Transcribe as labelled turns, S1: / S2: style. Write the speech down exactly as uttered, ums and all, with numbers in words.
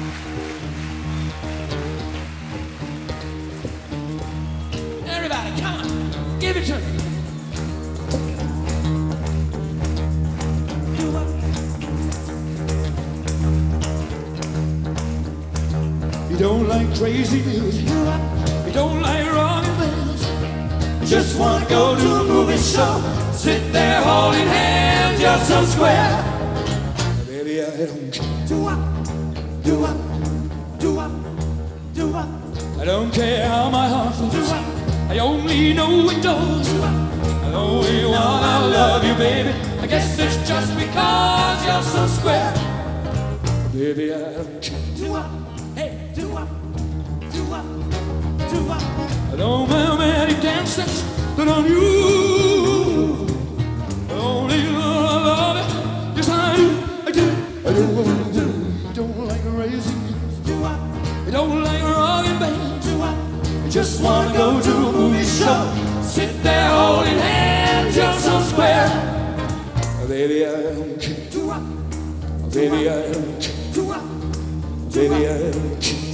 S1: Everybody, come on, give it to me. You don't like crazy music, you don't like rockin' bands, you just wanna go to a movie show, sit there holding hands, you're so square. Baby, I don't care. Do up, do up, do up, do up. I don't care how my heart feels. I only know it does. I only wanna love you, baby. I guess it's just because you're so square. Baby, I don't care. Do up, hey, do up, do up, do up. I don't wear many dances, but on you, I only love it. Yes, I do, I do, I do, I do. I don't like crazy music. Do up. I don't like rockin' bands. Do up. I just wanna go to a movie show, sit there holding hands, you're so square. Baby, I don't care. Do up. Baby, I don't care. Do up. Baby, I don't care.